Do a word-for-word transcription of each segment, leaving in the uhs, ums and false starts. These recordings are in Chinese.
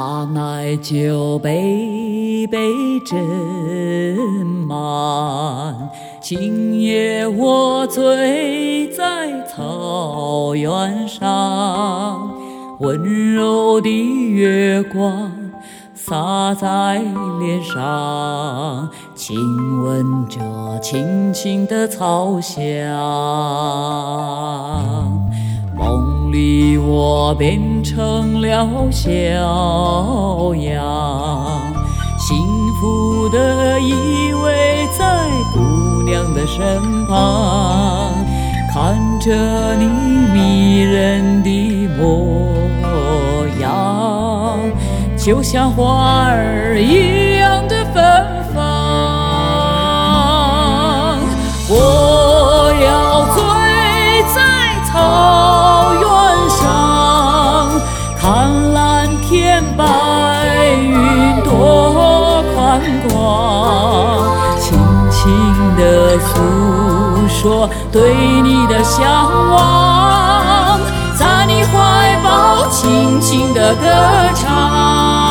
上来就杯杯斟满，今夜我醉在草原上，温柔的月光洒在脸上，亲吻着青青的草香。梦里我变成了小羊，幸福地依偎在姑娘的身旁，看着你迷人的模样，就像花儿一样的芬芳。我要醉在草原上，看蓝天白云多宽广，轻轻地诉说对你的向往，在你怀抱轻轻地歌唱。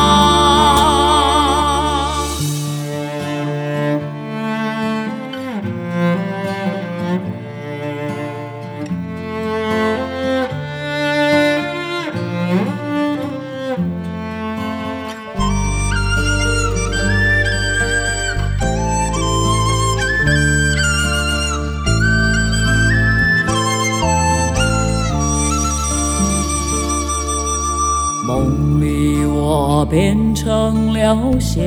梦里我变成了小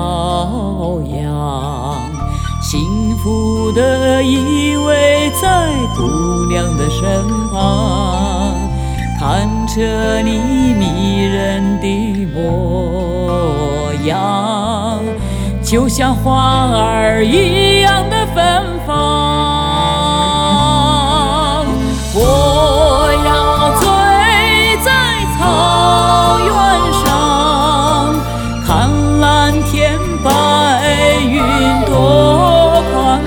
羊，幸福地依偎在姑娘的身旁，看着你迷人的模样，就像花儿一样的芬芳。